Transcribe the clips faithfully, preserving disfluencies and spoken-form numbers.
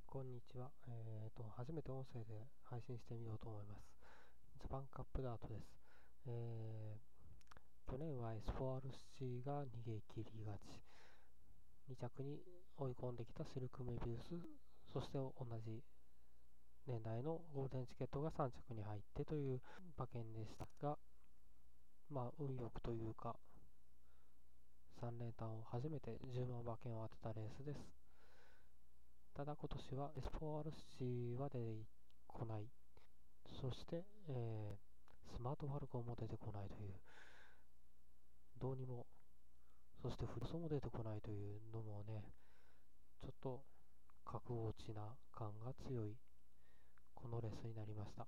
こんにちは。えーと、初めて音声で配信してみようと思います。ジャパンカップダートです。えー、去年は エスフォーアールシー が逃げ切りがち。に着に追い込んできたシルクメビウス、そして同じ年代のゴールデンチケットがさん着に入ってという馬券でしたが、まあ、運よくというか、さん連単を初めてじゅうまん馬券を当てたレースです。ただ今年は エスフォーアールシー は出てこない。そして、えー、スマートファルコンも出てこないという、どうにも、そしてフルソも出てこないというのもね、ちょっと格落ちな感が強い、このレースになりました。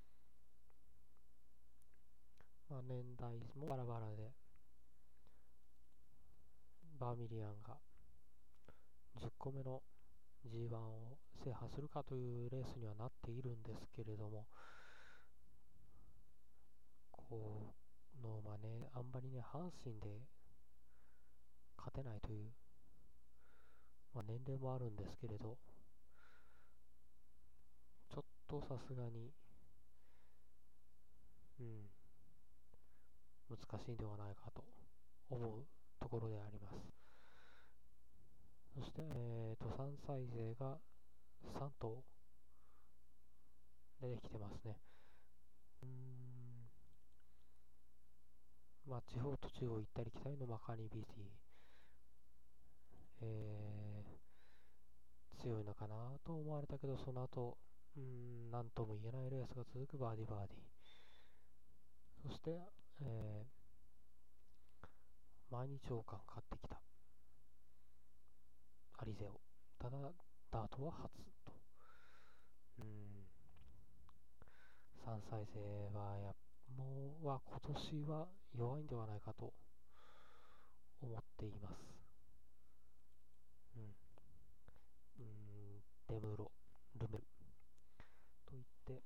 まあ、年代もバラバラで、バーミリアンがじゅっこめの ジーワン を制覇するかというレースにはなっているんですけれども、こうのまあね、あんまりね、阪神で勝てないという、まあ、年齢もあるんですけれど、ちょっとさすがに、うん、難しいんではないかと思うところであります。そして、えーと、さんさい勢がさん頭出てきてますね。うーん、まあ、地方と地方行ったり来たりのマカニビティ、えー、強いのかなと思われたけど、その後、うーん、なんとも言えないレースが続くバーディーバーディー。そして、えー、毎日王冠買ってきたアリゼオ。ただ、ダートは初と。うーん、さんさい勢はやもうは今年は弱いんではないかと思っています。うん、うーんデムロ、ルメルといって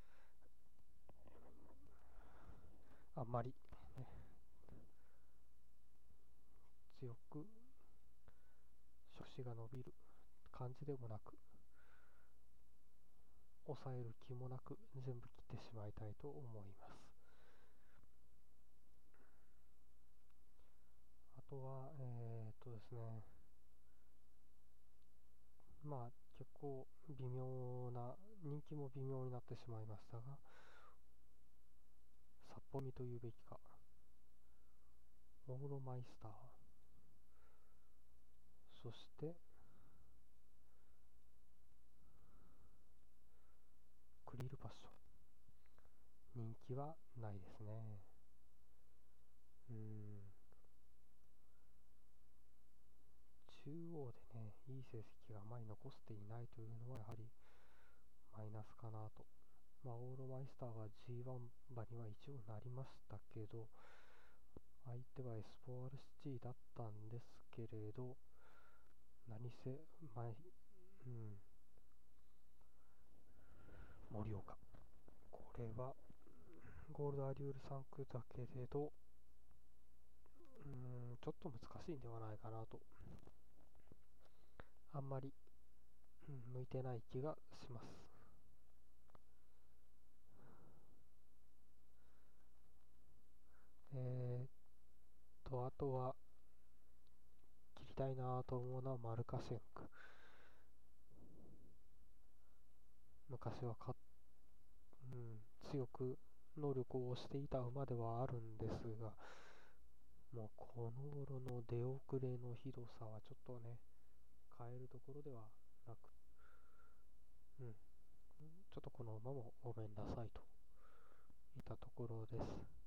あんまり、ね、強く触手が伸びる感じでもなく、抑える気もなく全部切ってしまいたいと思います。あとは、えー、っとですね、まあ結構微妙な、人気も微妙になってしまいましたが、札幌見というべきか、オーロマイスター、そしてクリールパッション、人気はないですね。うーん、中央でね、いい成績があまり残していないというのはやはりマイナスかなと。まあ、オーロマイスターは ジーワン 馬には一応なりましたけど、相手は エスフォーアールシー だったんですけれど、何せ、まあ、うん、盛岡。これはゴールドアリュールさん区だけれど、うーん、ちょっと難しいんではないかなと。あんまり、うん、向いてない気がします。えーと、あとは、切りたいなと思うのはマルカシェンク。昔はか、うん、強く能力をしていた馬ではあるんですが、もうこの頃の出遅れのひどさはちょっとね、変えるところではなく、うん、ちょっとこの馬もごめんなさいといったところです。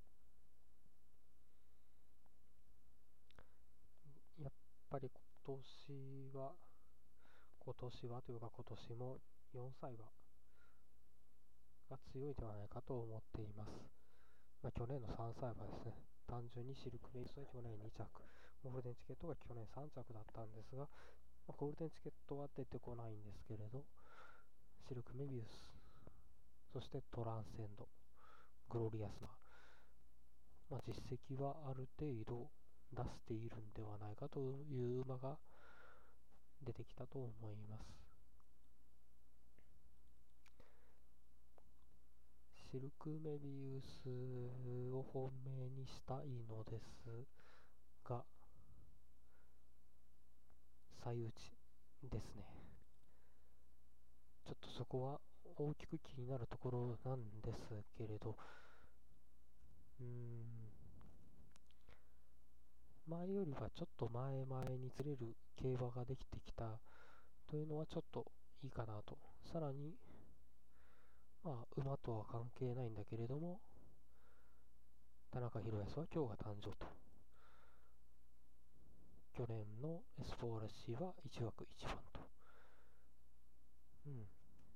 やっぱり今年は、今年はというか今年もよんさい馬が強いではないかと思っています。まあ、去年のさんさい馬ですね。単純にシルクメイスは去年に着、ゴールデンチケットが去年さん着だったんですが、まあ、ゴールデンチケットは出てこないんですけれど、シルクメビウス、そしてトランセンド、グロリアスな、まあ、実績はある程度出しているんではないかという馬が出てきたと思います。 シルクメビウスを本命にしたいのですが、最打ちですね。ちょっとそこは大きく気になるところなんですけれど、うーん、前よりはちょっと前々にずれる競馬ができてきたというのはちょっといいかなと。さらに、まあ、馬とは関係ないんだけれども、田中宏康は今日が誕生と。去年のエスフォーアールシーはいち枠いちばんと。うん。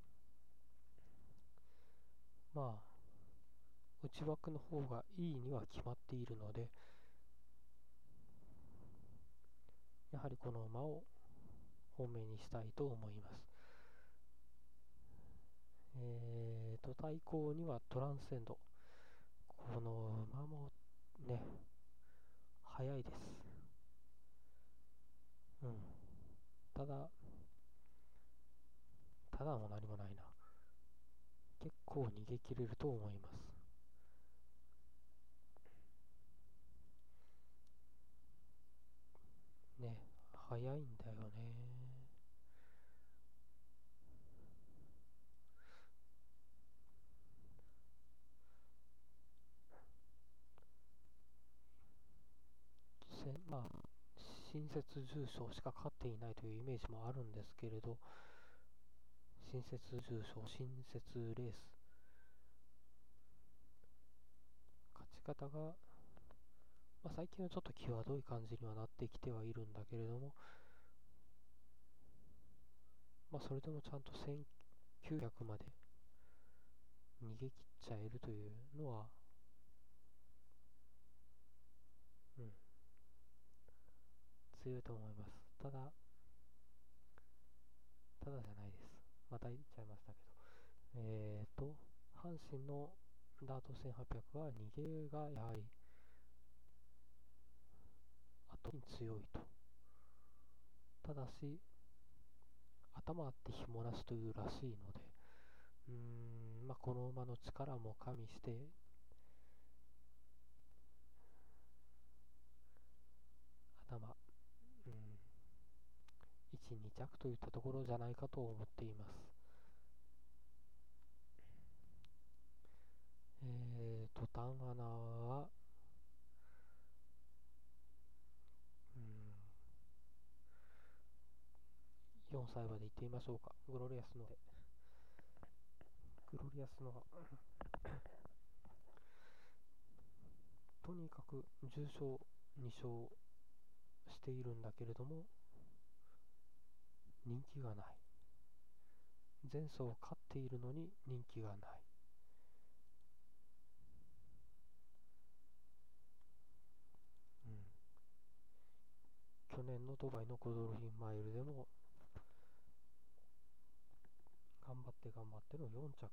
まあ、内枠の方がいいには決まっているので、やはりこの馬を本命にしたいと思います。えーと、対抗にはトランセンド。この馬もね、速いです。うん。ただ、ただも何もないな。結構逃げ切れると思います。ね、速いんだよね。せまあ、新設重賞しか勝っていないというイメージもあるんですけれど、新設重賞、新設レース、勝ち方が、まあ、最近はちょっと際どい感じにはなってきてはいるんだけれども、まあ、それでもちゃんとせんきゅうひゃくまで逃げ切っちゃえるというのは、うん、強いと思います。ただ、ただじゃないです。また言っちゃいましたけど。えーと、阪神のダートせんはっぴゃくは逃げがやはり後に強いと。ただし、頭あって紐なしというらしいので、うーん、まあ、この馬の力も加味して、頭、うん、いち、に着といったところじゃないかと思っています。えーと、タンアナは、うん、よんさいまで行ってみましょうか。グロリアスので。グロリアスのは、とにかく重賞に勝しているんだけれども、人気がない。前走勝っているのに人気がない。うん、去年のドバイのコドルフィンマイルでも頑張って頑張ってのよん着、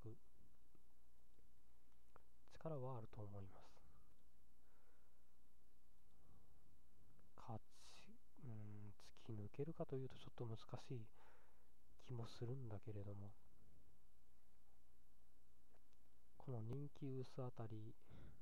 力はあると思います。勝ち、うん、突き抜けるかというとちょっと難しい気もするんだけれども、この人気薄あたり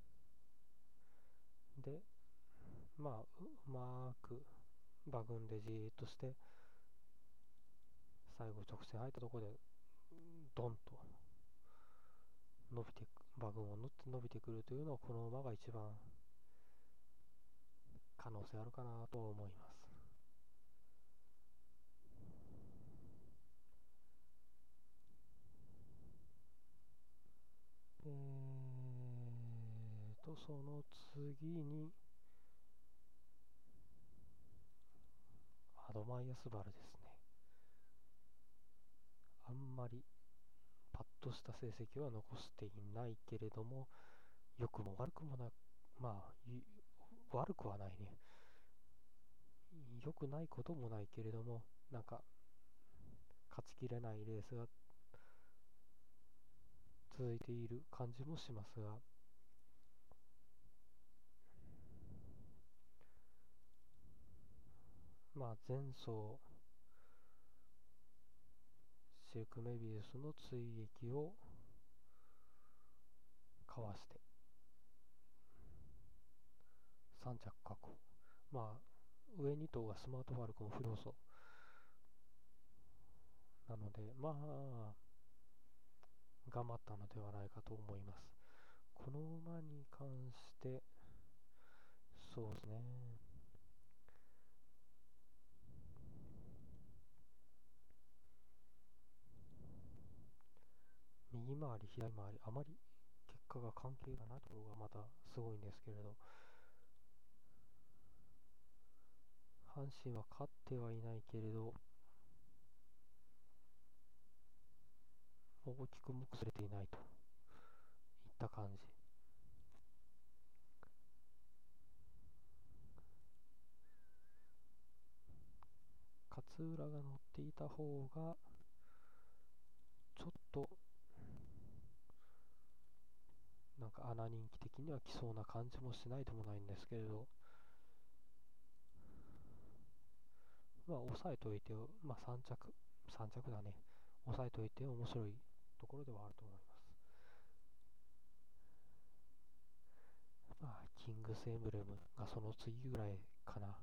で、まあ、うまく馬群でじーっとして、最後直線入ったところで、ドンと伸びて馬群を縫って伸びてくるというのは、この馬が一番可能性あるかなと思います。えーと、その次に、アドマイヤスバルですね。あんまりパッとした成績は残していないけれども、良くも悪くもな、まあ、悪くはないね。良くないこともないけれども、なんか、勝ちきれないレースが続いている感じもしますが、まあ、前走、シルクメビウスの追撃をかわしてさん着確保。まあ上に頭がスマートファルコン不要素なので、まあ頑張ったのではないかと思います。この馬に関してそうですね、右回り左回りあまり結果が関係がないところがまたすごいんですけれど、阪神は勝ってはいないけれど大きくも崩れていないといった感じ。勝浦が乗っていた方がちょっとなんか穴人気的には来そうな感じもしないでもないんですけれど、まあ抑えといて、まあさん着さん着だね、抑えといて面白いところではあると思います。まあキングスエンブレムがその次ぐらいかな。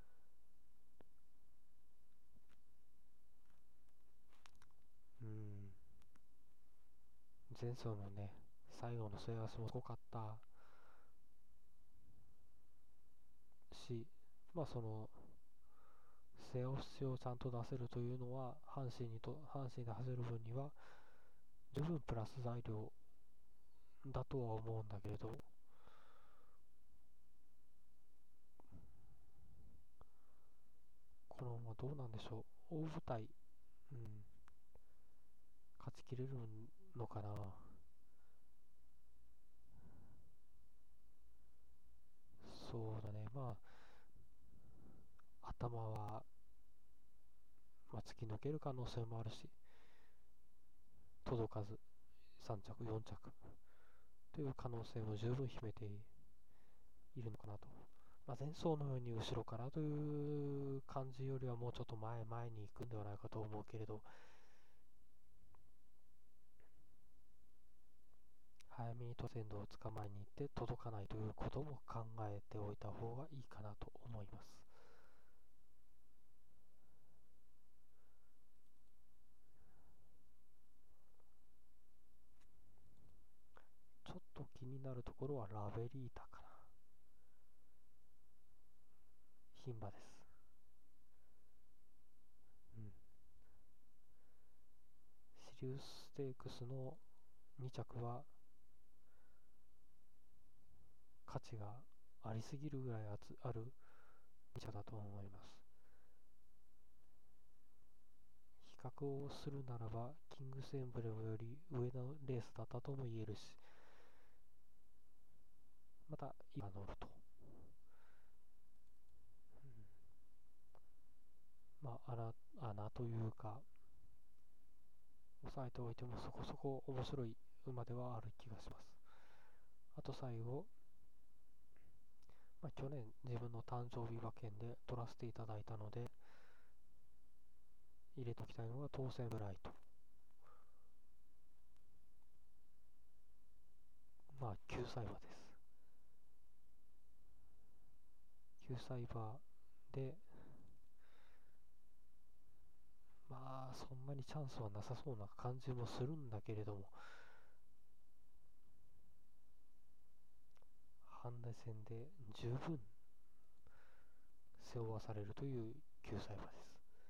うん、前走のね最後の末脚もすごかったし、まあその末押しをちゃんと出せるというのは阪神にと阪神で走る分には十分プラス材料だとは思うんだけれど、このままどうなんでしょう、大舞台、うん、勝ちきれるのかな。そうだね、まあ頭は、まあ、突き抜ける可能性もあるし、届かずさん着よん着という可能性も十分秘めているのかなと。まあ、前走のように後ろからという感じよりはもうちょっと前前に行くんではないかと思うけれど、早めにトセンドを捕まえに行って届かないということも考えておいた方がいいかなと思います。ちょっと気になるところはラベリータかな。牝馬です。うん。シリウスステークスのに着は価値がありすぎるぐらいあつあるに着だと思います。比較をするならばキングスエンブレムより上のレースだったとも言えるし、また今乗ると、うん、まあ穴、穴というか押さえておいてもそこそこ面白い馬ではある気がします。あと最後、まあ、去年自分の誕生日馬券で取らせていただいたので入れておきたいのが当選ブライト。まあきゅうさい馬です。きゅうさい馬で、まあそんなにチャンスはなさそうな感じもするんだけれども、ハンデ戦で十分背負わされるというきゅうさい馬です。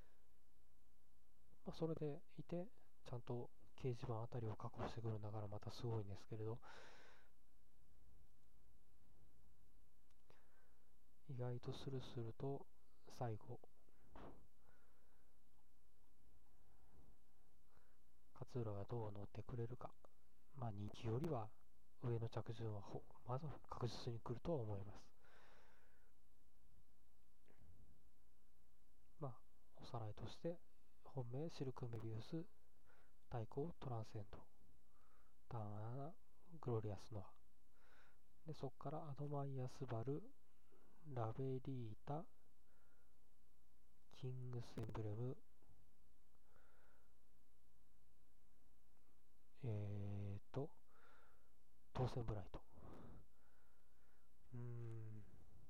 まあ、それでいてちゃんと掲示板あたりを確保してくるんだからまたすごいんですけれど、意外とスルスルと最後勝浦がどう乗ってくれるか、まあ人気よりは上の着順はほまず確実に来るとは思います。まあおさらいとして本命シルクメビウス、対抗トランセンド、ターンアナグロリアスノアで、そこからアドマイヤスバル、ラベリータ、キングスエンブレム、えーとト当選ブライト。うーん、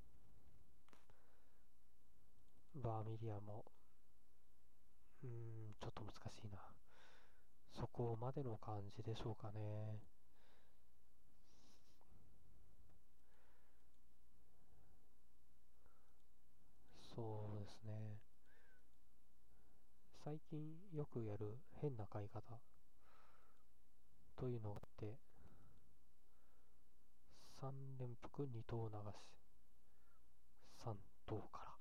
バーミリアも、うーん、ちょっと難しいな。そこまでの感じでしょうかね。そうですね。最近よくやる変な買い方というのがあって、さん連複に頭流し、さん頭から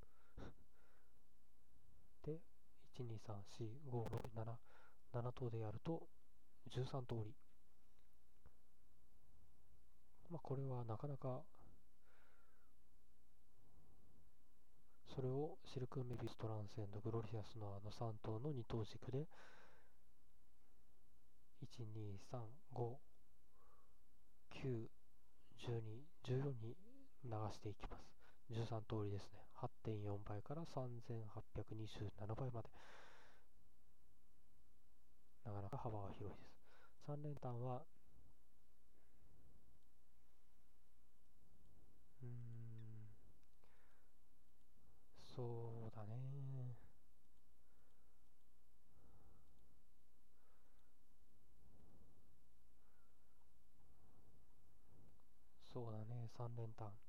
で、いち、に、さん、よん、ご、ろく、なな、なな頭でやるとじゅうさん通り。まあこれはなかなか、それをシルクメビストランセンドグロリアスのあのさん頭のに頭軸でいち、に、さん、ご、きゅう、じゅうに、じゅうよんに流していきます。じゅうさん通りですね。はってんよん 倍からさんぜんはっぴゃくにじゅうななばいまで。なかなか幅が広いです。さん連単は、うーん、そうだね。そうだね、さん連単。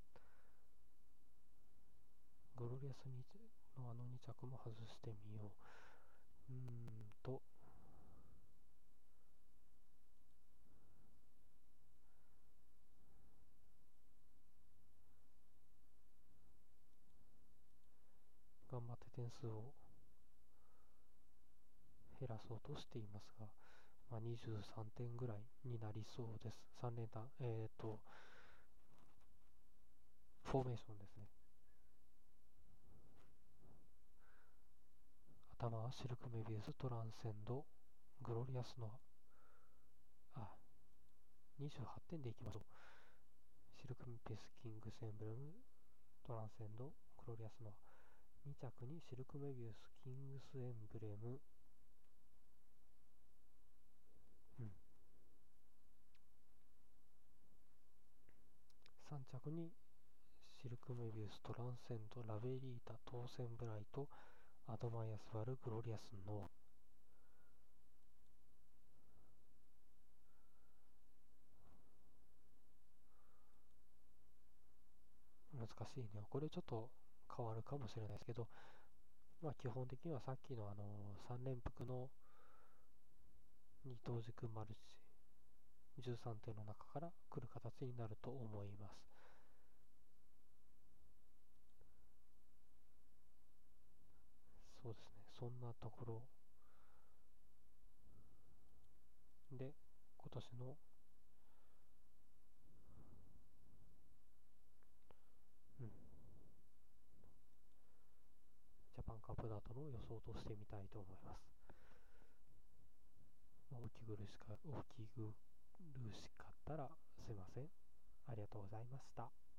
グロリアスにのあのに着も外してみよう。うーんと、頑張って点数を減らそうとしていますが、まあ、にじゅうさんてんぐらいになりそうです。さん連単、えっと、フォーメーションですね。頭はシルクメビウス、トランセンド、グロリアスノア。あ、にじゅうはってんでいきましょう。シルクメビウス、キングスエンブレム、トランセンド、グロリアスノア。に着にシルクメビウス、キングスエンブレム、うん、さん着にシルクメビウス、トランセンド、ラベリータ、当選ブライト、アドマイアスワル、グロリアスノア。難しいね。これちょっと変わるかもしれないですけど、まあ基本的にはさっきのあのさん連複の二等軸マルチじゅうさんてんの中から来る形になると思います。そうですね。そんなところで今年の、うん、ジャパンカップダートの予想としてみたいと思います。まあ、お聞き苦しか、お聞き苦しかったらすいません。ありがとうございました。